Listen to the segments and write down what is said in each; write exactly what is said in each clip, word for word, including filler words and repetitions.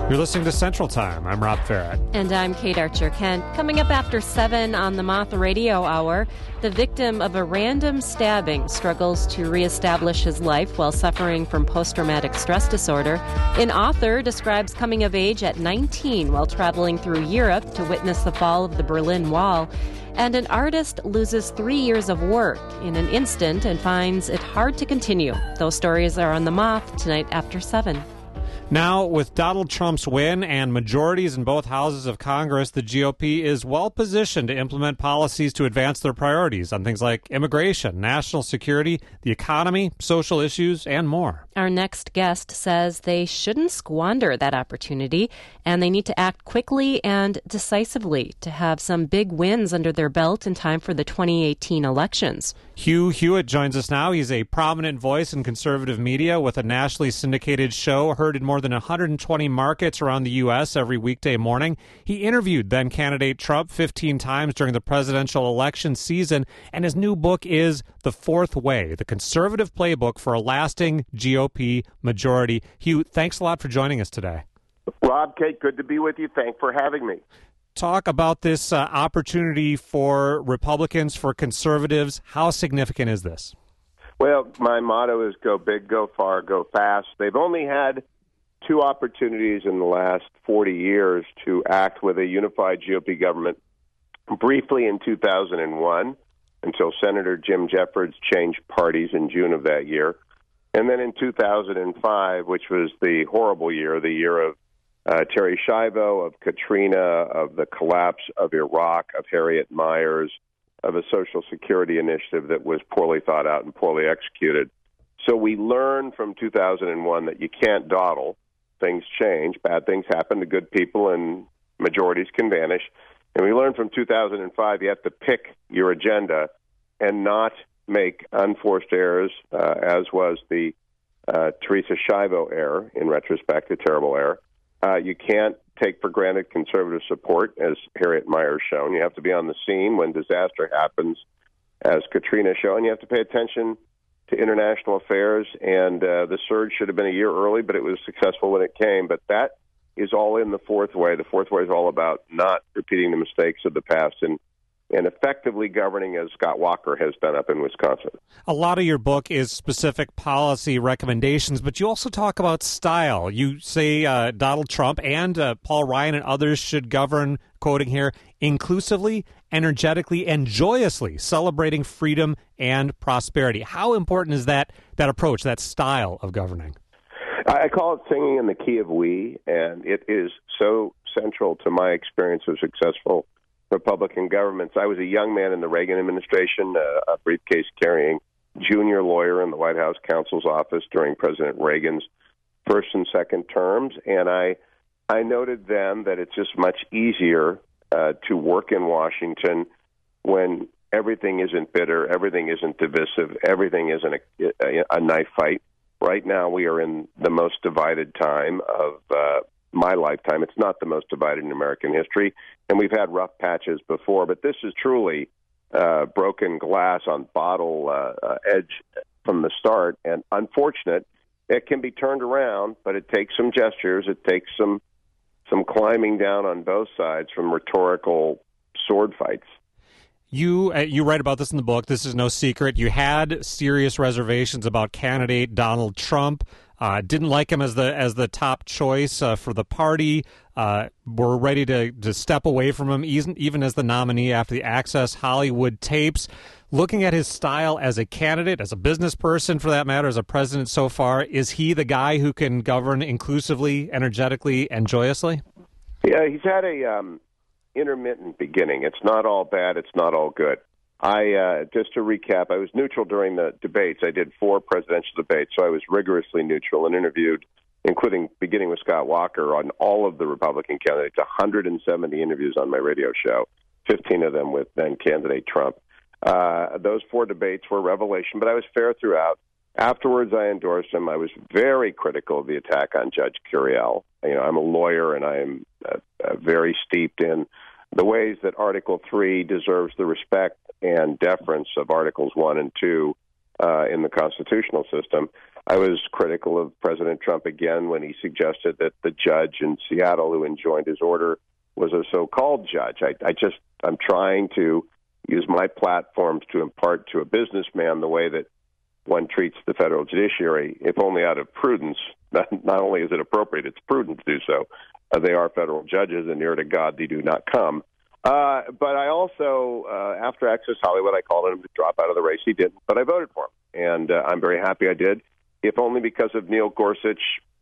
You're listening to Central Time. I'm Rob Farrett. And I'm Kate Archer-Kent. Coming up after seven on the Moth Radio Hour, the victim of a random stabbing struggles to reestablish his life while suffering from post-traumatic stress disorder. An author describes coming of age at nineteen while traveling through Europe to witness the fall of the Berlin Wall. And an artist loses three years of work in an instant and finds it hard to continue. Those stories are on the Moth tonight after seven. Now, with Donald Trump's win and majorities in both houses of Congress, the G O P is well positioned to implement policies to advance their priorities on things like immigration, national security, the economy, social issues, and more. Our next guest says they shouldn't squander that opportunity, and they need to act quickly and decisively to have some big wins under their belt in time for the twenty eighteen elections. Hugh Hewitt joins us now. He's a prominent voice in conservative media with a nationally syndicated show heard in more than one hundred twenty markets around the U S every weekday morning. He interviewed then-candidate Trump fifteen times during the presidential election season, and his new book is The Fourth Way, the conservative playbook for a lasting G O P majority. Hugh, thanks a lot for joining us today. Rob, Kate, good to be with you. Thanks for having me. Talk about this uh, opportunity for Republicans, for conservatives. How significant is this? Well, my motto is go big, go far, go fast. They've only had two opportunities in the last forty years to act with a unified G O P government, briefly in two thousand one until Senator Jim Jeffords changed parties in June of that year. And then in two thousand five, which was the horrible year, the year of uh, Terry Schiavo, of Katrina, of the collapse of Iraq, of Harriet Miers, of a Social Security initiative that was poorly thought out and poorly executed. So we learned from two thousand one that you can't dawdle. Things change. Bad things happen to good people, and majorities can vanish. And we learned from two thousand five you have to pick your agenda and not make unforced errors, uh, as was the uh, Teresa Schiavo error, in retrospect, a terrible error. Uh, you can't take for granted conservative support, as Harriet Miers shown. You have to be on the scene when disaster happens, as Katrina showed, and you have to pay attention to international affairs. And uh, the surge should have been a year early, but it was successful when it came. But that is all in the fourth way. The fourth way is all about not repeating the mistakes of the past and and effectively governing, as Scott Walker has done up in Wisconsin. A lot of your book is specific policy recommendations, but you also talk about style. You say uh, Donald Trump and uh, Paul Ryan and others should govern, quoting here, inclusively, energetically, and joyously, celebrating freedom and prosperity. How important is that that approach, that style of governing? I call it singing in the key of we, and it is so central to my experience of successful Republican governments. I was a young man in the Reagan administration, uh, a briefcase-carrying junior lawyer in the White House counsel's office during President Reagan's first and second terms, and I I noted then that it's just much easier uh, to work in Washington when everything isn't bitter, everything isn't divisive, everything isn't a, a, a knife fight. Right now we are in the most divided time of uh, my lifetime. It's not the most divided in American history, and we've had rough patches before, but this is truly uh, broken glass on bottle uh, uh, edge from the start, and unfortunate. It can be turned around, but it takes some gestures. It takes some some climbing down on both sides from rhetorical sword fights. You uh, you write about this in the book. This is no secret. You had serious reservations about candidate Donald Trump. Uh, didn't like him as the as the top choice uh, for the party. Uh, were ready to, to step away from him, even, even as the nominee after the Access Hollywood tapes. Looking at his style as a candidate, as a business person, for that matter, as a president so far, is he the guy who can govern inclusively, energetically, and joyously? Yeah, he's had a um, intermittent beginning. It's not all bad. It's not all good. I uh, just to recap, I was neutral during the debates. I did four presidential debates, so I was rigorously neutral and interviewed, including beginning with Scott Walker, on all of the Republican candidates, one hundred seventy interviews on my radio show, fifteen of them with then-candidate Trump. Uh, those four debates were revelation, but I was fair throughout. Afterwards, I endorsed him. I was very critical of the attack on Judge Curiel. You know, I'm a lawyer, and I am uh, uh, very steeped in the ways that Article three deserves the respect and deference of Articles one and two. uh, in the constitutional system. I was critical of President Trump again when he suggested that the judge in Seattle who enjoined his order was a so-called judge. I, I just, I'm trying to use my platforms to impart to a businessman the way that one treats the federal judiciary, if only out of prudence. Not, not only is it appropriate, it's prudent to do so. Uh, they are federal judges, and near to God they do not come. Uh, but I also, uh, after Access Hollywood, I called him to drop out of the race. He didn't, but I voted for him, and uh, I'm very happy I did, if only because of Neil Gorsuch,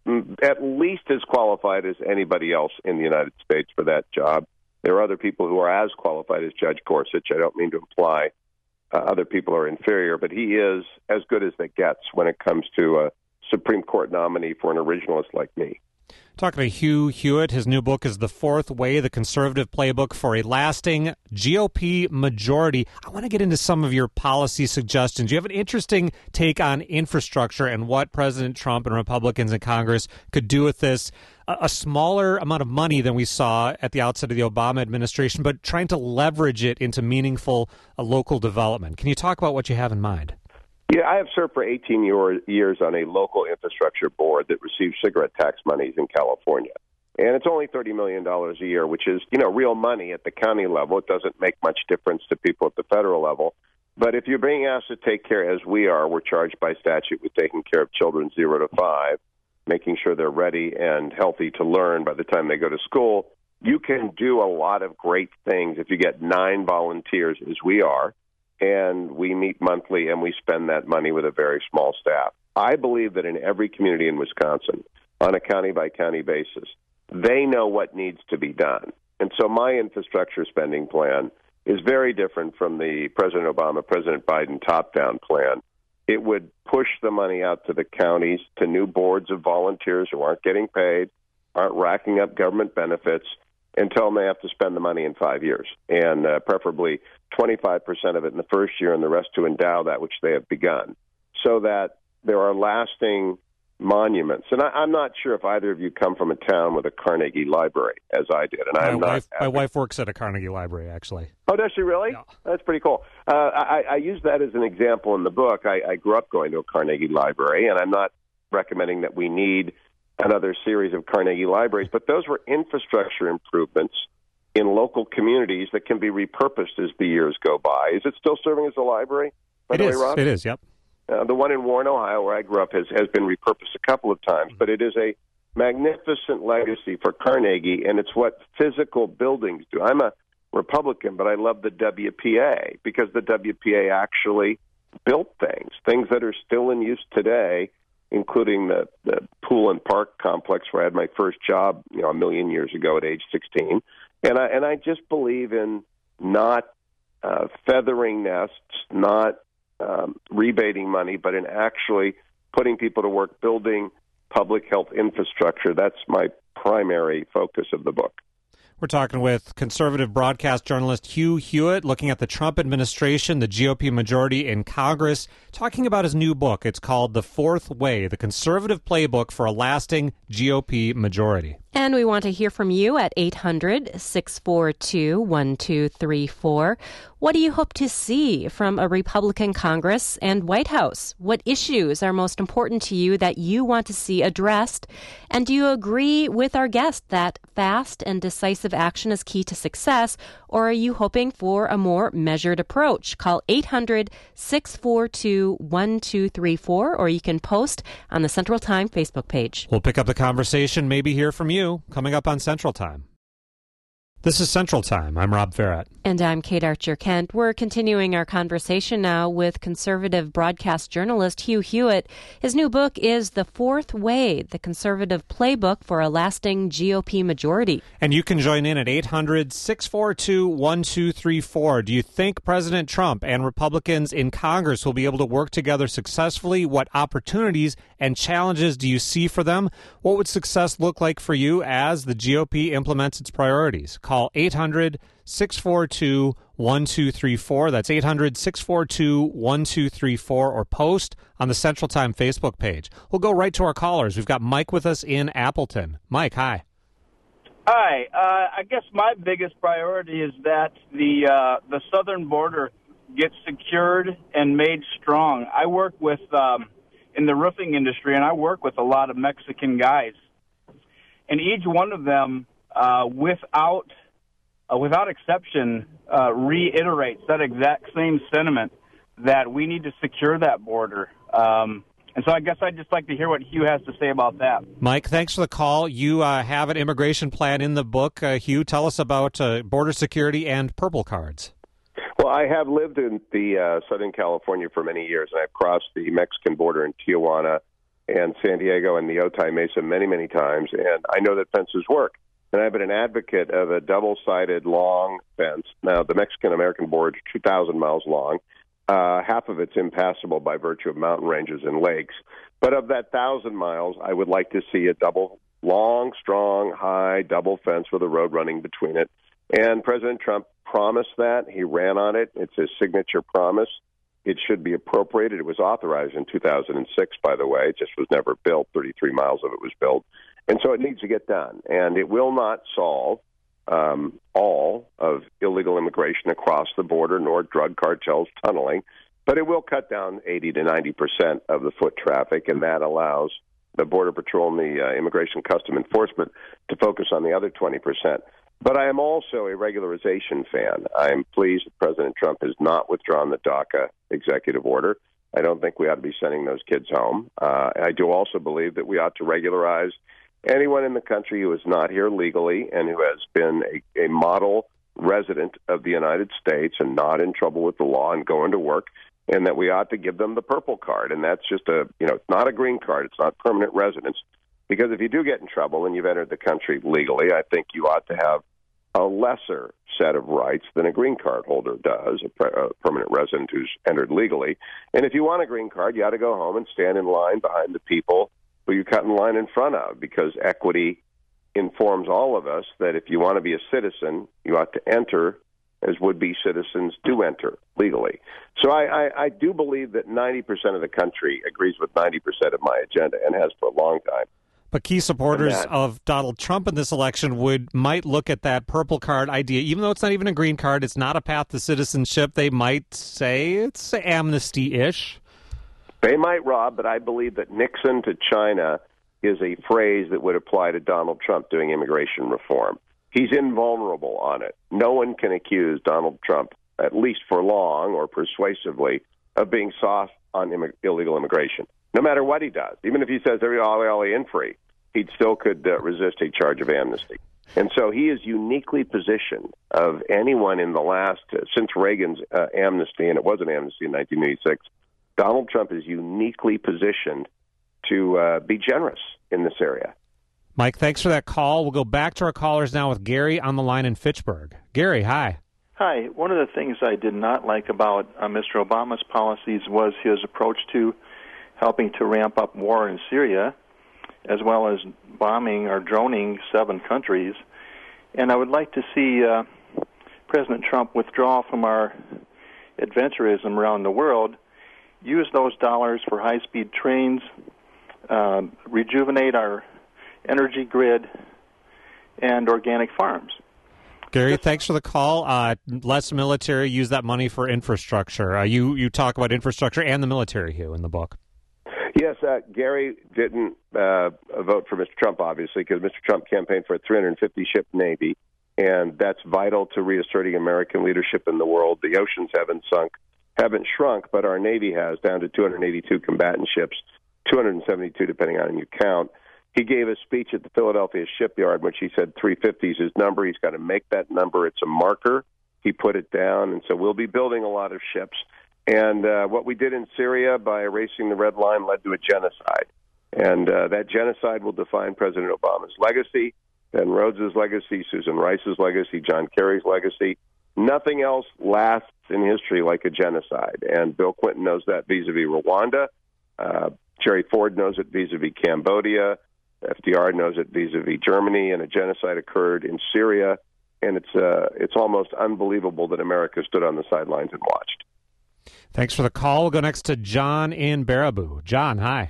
at least as qualified as anybody else in the United States for that job. There are other people who are as qualified as Judge Gorsuch. I don't mean to imply uh, other people are inferior, but he is as good as it gets when it comes to a Supreme Court nominee for an originalist like me. Talking to Hugh Hewitt, his new book is The Fourth Way, the Conservative Playbook for a Lasting G O P Majority. I want to get into some of your policy suggestions. You have an interesting take on infrastructure and what President Trump and Republicans in Congress could do with this. A smaller amount of money than we saw at the outset of the Obama administration, but trying to leverage it into meaningful uh, local development. Can you talk about what you have in mind? Yeah, I have served for eighteen years on a local infrastructure board that receives cigarette tax monies in California. And it's only thirty million dollars a year, which is, you know, real money at the county level. It doesn't make much difference to people at the federal level. But if you're being asked to take care, as we are, we're charged by statute with taking care of children zero to five, making sure they're ready and healthy to learn by the time they go to school. You can do a lot of great things if you get nine volunteers, as we are, and we meet monthly and we spend that money with a very small staff. I believe that in every community in Wisconsin, on a county-by-county basis, they know what needs to be done. And so my infrastructure spending plan is very different from the President Obama, President Biden top-down plan. It would push the money out to the counties, to new boards of volunteers who aren't getting paid, aren't racking up government benefits, and tell them they have to spend the money in five years, and uh, preferably twenty-five percent of it in the first year and the rest to endow that which they have begun, so that there are lasting monuments. And I, I'm not sure if either of you come from a town with a Carnegie Library, as I did. And my, I'm wife, not my wife works at a Carnegie Library, actually. Oh, does she really? Yeah. That's pretty cool. Uh, I, I use that as an example in the book. I, I grew up going to a Carnegie Library, and I'm not recommending that we need another series of Carnegie Libraries, but those were infrastructure improvements in local communities that can be repurposed as the years go by. Is it still serving as a library, by It the is. way, Rob? It is, yep. Uh, the one in Warren, Ohio, where I grew up, has, has been repurposed a couple of times, but it is a magnificent legacy for Carnegie, and it's what physical buildings do. I'm a Republican, but I love the W P A because the W P A actually built things, things that are still in use today, including the, the pool and park complex where I had my first job, you know, a million years ago at age sixteen. And I, and I just believe in not uh, feathering nests, not um, rebating money, but in actually putting people to work, building public health infrastructure. That's my primary focus of the book. We're talking with conservative broadcast journalist Hugh Hewitt, looking at the Trump administration, the G O P majority in Congress, talking about his new book. It's called The Fourth Way, the Conservative Playbook for a Lasting G O P Majority. And we want to hear from you at eight hundred, six four two, one two three four. What do you hope to see from a Republican Congress and White House? What issues are most important to you that you want to see addressed? And do you agree with our guest that fast and decisive action is key to success, or are you hoping for a more measured approach? Call eight hundred, six four two, one two three four, or you can post on the Central Time Facebook page. We'll pick up the conversation, maybe hear from you, coming up on Central Time. This is Central Time. I'm Rob Farrett. And I'm Kate Archer-Kent. We're continuing our conversation now with conservative broadcast journalist Hugh Hewitt. His new book is The Fourth Way, the Conservative Playbook for a Lasting G O P Majority. And you can join in at eight hundred, six four two, one two three four. Do you think President Trump and Republicans in Congress will be able to work together successfully? What opportunities and challenges do you see for them? What would success look like for you as the G O P implements its priorities? Call eight hundred, six four two, one two three four. That's eight hundred, six four two, one two three four, or post on the Central Time Facebook page. We'll go right to our callers. We've got Mike with us in Appleton. Mike, hi. Hi. Uh, I guess my biggest priority is that the uh, the southern border get secured and made strong. I work with um, in the roofing industry, and I work with a lot of Mexican guys, and each one of them, uh, without uh, without exception, uh, reiterates that exact same sentiment that we need to secure that border. Um, and so I guess I'd just like to hear what Hugh has to say about that. Mike, thanks for the call. You uh, have an immigration plan in the book. Uh, Hugh, tell us about uh, border security and purple cards. Well, I have lived in the uh, Southern California for many years, and I've crossed the Mexican border in Tijuana and San Diego and the Otay Mesa many, many times, and I know that fences work. And I've been an advocate of a double-sided long fence. Now, the Mexican-American border is two thousand miles long. Uh, half of it's impassable by virtue of mountain ranges and lakes. But of that one thousand miles, I would like to see a double, long, strong, high, double fence with a road running between it. And President Trump promised that. He ran on it. It's his signature promise. It should be appropriated. It was authorized in two thousand six, by the way. It just was never built. thirty-three miles of it was built. And so it needs to get done. And it will not solve um, all of illegal immigration across the border, nor drug cartels tunneling, but it will cut down eighty to ninety percent of the foot traffic, and that allows the Border Patrol and the uh, Immigration Custom Enforcement to focus on the other twenty percent. But I am also a regularization fan. I am pleased that President Trump has not withdrawn the DACA executive order. I don't think we ought to be sending those kids home. Uh, I do also believe that we ought to regularize anyone in the country who is not here legally and who has been a, a model resident of the United States and not in trouble with the law and going to work, and that we ought to give them the purple card. And that's just a, you know, it's not a green card. It's not permanent residence. Because if you do get in trouble and you've entered the country legally, I think you ought to have a lesser set of rights than a green card holder does, a, pre- a permanent resident who's entered legally. And if you want a green card, you ought to go home and stand in line behind the people who you cut in line in front of, because equity informs all of us that if you want to be a citizen, you ought to enter as would-be citizens do enter legally. So I, I, I do believe that ninety percent of the country agrees with ninety percent of my agenda and has for a long time. But key supporters that, of Donald Trump in this election would might look at that purple card idea, even though it's not even a green card, it's not a path to citizenship. They might say it's amnesty-ish. They might, Rob, but I believe that Nixon to China is a phrase that would apply to Donald Trump doing immigration reform. He's invulnerable on it. No one can accuse Donald Trump, at least for long or persuasively, of being soft on Im- illegal immigration. No matter what he does, even if he says every all alien free, he still could uh, resist a charge of amnesty. And so he is uniquely positioned of anyone in the last, uh, since Reagan's uh, amnesty, and it was an amnesty in nineteen eighty-six, Donald Trump is uniquely positioned to uh, be generous in this area. Mike, thanks for that call. We'll go back to our callers now with Gary on the line in Fitchburg. Gary, hi. Hi. One of the things I did not like about uh, Mister Obama's policies was his approach to helping to ramp up war in Syria, as well as bombing or droning seven countries. And I would like to see uh, President Trump withdraw from our adventurism around the world, use those dollars for high-speed trains, uh, rejuvenate our energy grid, and organic farms. Gary, thanks for the call. Uh, less military, use that money for infrastructure. Uh, you, you talk about infrastructure and the military, Hugh, in the book. Yes, uh, Gary didn't uh, vote for Mister Trump, obviously, because Mister Trump campaigned for a three hundred fifty ship Navy, and that's vital to reasserting American leadership in the world. The oceans haven't sunk, haven't shrunk, but our Navy has, down to two hundred eighty-two combatant ships, two hundred seventy-two depending on who you count. He gave a speech at the Philadelphia shipyard, which he said three fifty is his number. He's got to make that number. It's a marker. He put it down, and so we'll be building a lot of ships. And uh, what we did in Syria by erasing the red line led to a genocide. And uh, that genocide will define President Obama's legacy, Ben Rhodes' legacy, Susan Rice's legacy, John Kerry's legacy. Nothing else lasts in history like a genocide. And Bill Clinton knows that vis-a-vis Rwanda. Uh, Jerry Ford knows it vis-a-vis Cambodia. F D R knows it vis-a-vis Germany. And a genocide occurred in Syria. And it's uh, it's almost unbelievable that America stood on the sidelines and watched. Thanks for the call. We'll go next to John in Baraboo. John, hi.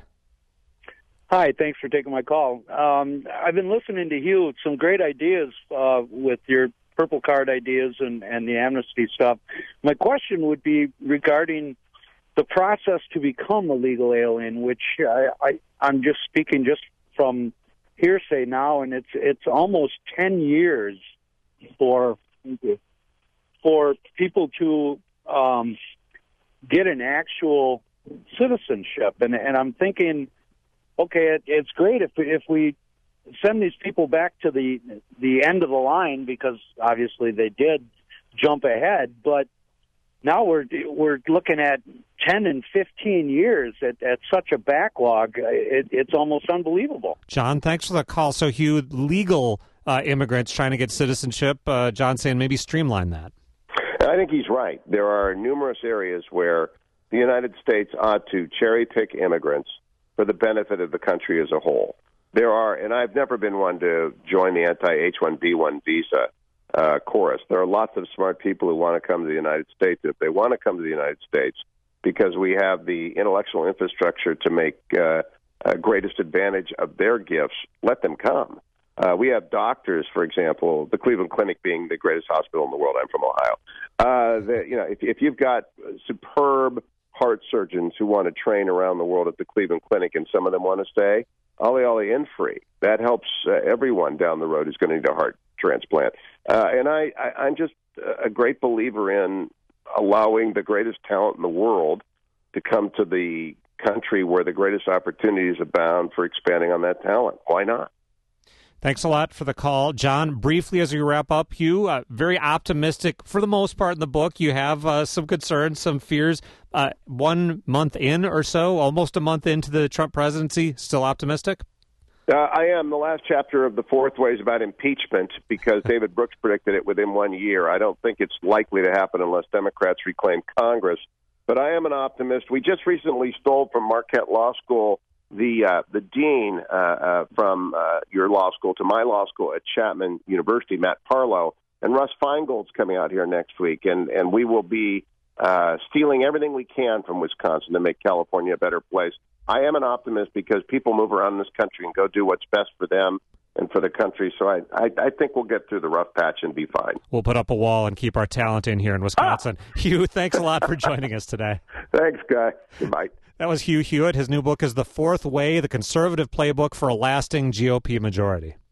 Hi, thanks for taking my call. Um, I've been listening to Hugh, some great ideas uh, with your purple card ideas and, and the amnesty stuff. My question would be regarding the process to become a legal alien, which I, I, I'm just speaking just from hearsay now, and it's it's almost ten years for for people to um, get an actual citizenship. And, and I'm thinking, okay, it, it's great if if we send these people back to the the end of the line, because obviously they did jump ahead, but now we're we're looking at ten and fifteen years at, at such a backlog. It, it's almost unbelievable. John, thanks for the call. So, Hugh, legal uh, immigrants trying to get citizenship, uh, John saying maybe streamline that. I think he's right. There are numerous areas where the United States ought to cherry-pick immigrants for the benefit of the country as a whole. There are, and I've never been one to join the anti-H one B one visa uh, chorus. There are lots of smart people who want to come to the United States. If they want to come to the United States because we have the intellectual infrastructure to make uh, uh, greatest advantage of their gifts, let them come. Uh, we have doctors, for example, the Cleveland Clinic being the greatest hospital in the world. I'm from Ohio. Uh, the, you know, if, if you've got superb heart surgeons who want to train around the world at the Cleveland Clinic, and some of them want to stay, ollie ollie in free. That helps uh, everyone down the road who's going to need a heart transplant. Uh, and I, I, I'm just a great believer in allowing the greatest talent in the world to come to the country where the greatest opportunities abound for expanding on that talent. Why not? Thanks a lot for the call. John, briefly as we wrap up, Hugh, uh, very optimistic for the most part in the book. You have uh, some concerns, some fears. Uh, one month in or so, almost a month into the Trump presidency, still optimistic? Uh, I am. The last chapter of The Fourth Way is about impeachment because David Brooks predicted it within one year. I don't think it's likely to happen unless Democrats reclaim Congress. But I am an optimist. We just recently stole from Marquette Law School the uh, the dean uh, uh, from uh, your law school to my law school at Chapman University, Matt Parlow, and Russ Feingold's coming out here next week, and, and we will be uh, stealing everything we can from Wisconsin to make California a better place. I am an optimist because people move around in this country and go do what's best for them and for the country, so I, I, I think we'll get through the rough patch and be fine. We'll put up a wall and keep our talent in here in Wisconsin. Ah! Hugh, thanks a lot for joining us today. Thanks, Guy. Goodbye. That was Hugh Hewitt. His new book is The Fourth Way, the Conservative Playbook for a Lasting G O P Majority.